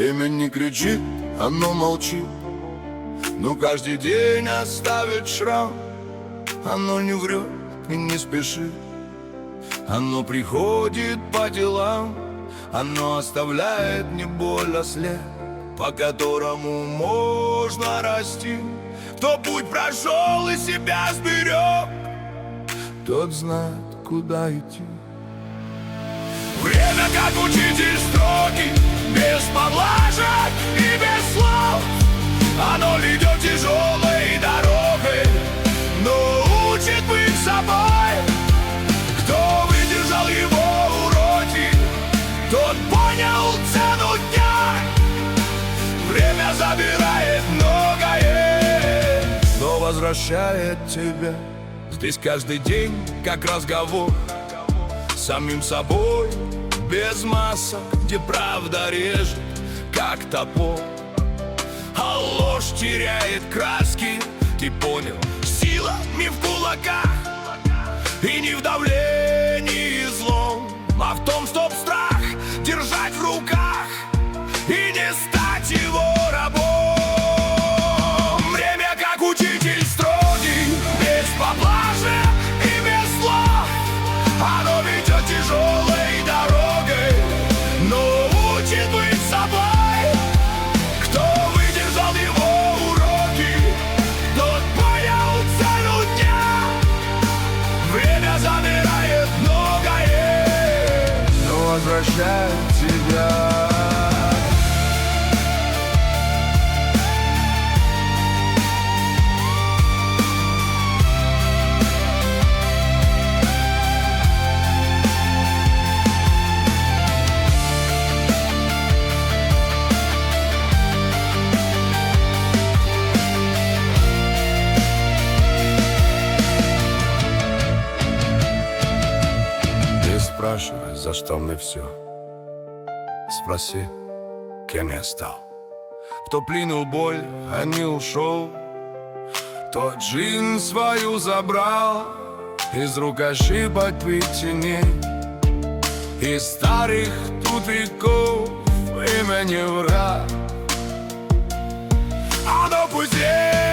Время не кричит, оно молчит, но каждый день оставит шрам. Оно не врет и не спешит, оно приходит по делам. Оно оставляет не боль, а след, по которому можно расти. Кто путь прошел и себя сберег, тот знает, куда идти. Время как учитель строгий, без поблажек и без слов. Оно ведет тяжелой дорогой, но учит быть собой. Кто выдержал его уроки, тот понял цену дня. Время забирает многое, но возвращает тебя. Здесь каждый день как разговор с самим собой, без масок, где правда режет, как топор, а ложь теряет краски. Ты понял, сила не в кулаках и не в давлении злом, а в том, чтоб страх держать в руках и не стать его рабом. Время как учитель строгий, без поблажек и без слов. Оно ведет тяжелой дорогой, но учит быть собой. Кто выдержал его уроки, тот понял цену дня. Время забирает многое, но возвращает тебя. Спрашивай, за что мне все. Спроси, кем я стал. Кто принял боль, а не ушел, тот жизнь свою забрал. Из рук ошибок причиней, из старых тупиков имя не враг. Оно пусть